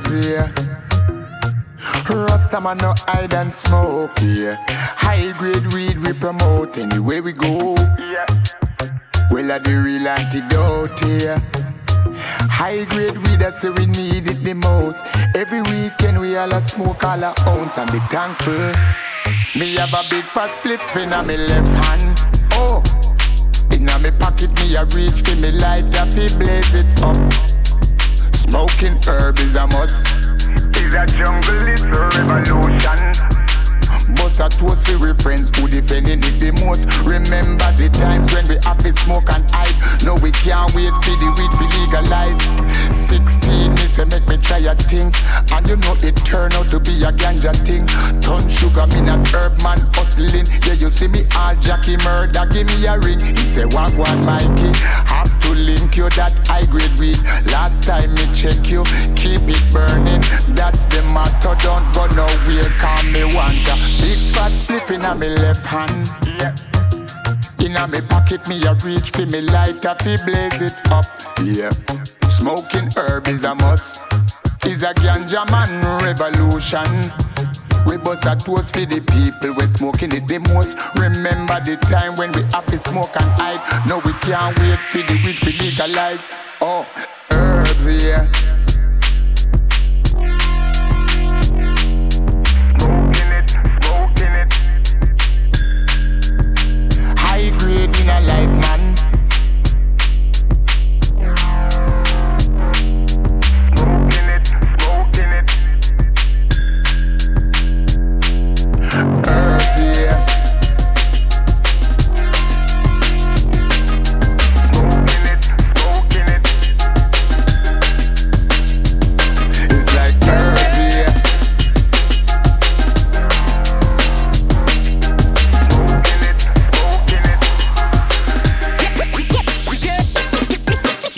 herbs, yeah. Rastaman no hide and smoke, yeah. High grade weed we promote anywhere we go. Yeah. Well, the real antidote, yeah. High grade weed, I say we need it the most. Every weekend we all a smoke all our ounce and be thankful. Me have a big fat split in a me left hand. Oh, in a me pocket me a reach for me light up, he blaze it up. Smoking herb is a must. Is a jungle, it's a revolution. Bust a toast for we friends who defending it the most. Remember the times when we have to smoke and hide. No, we can't wait for the weed to legalize. 16 me say make me try a thing, and you know it turn out to be a ganja thing. Ton sugar, me not herb man hustling. Yeah, you see me all Jackie murder, give me a ring. He say wagwan Mikey, have to link you that high grade weed. Last time me check you, keep it burning. That's the motto, don't go nowhere, call me wonder. Big fat slip in a me left hand. Yeah. In a me pocket me a reach for me light up, he blaze it up. Yeah. Smoking herb is a must. Is a ganja man revolution. We bust a toast for the people we smoking it the most. Remember the time when we have to smoke and hide. No, we can't wait for the weed to legalize. Oh, herbs, yeah.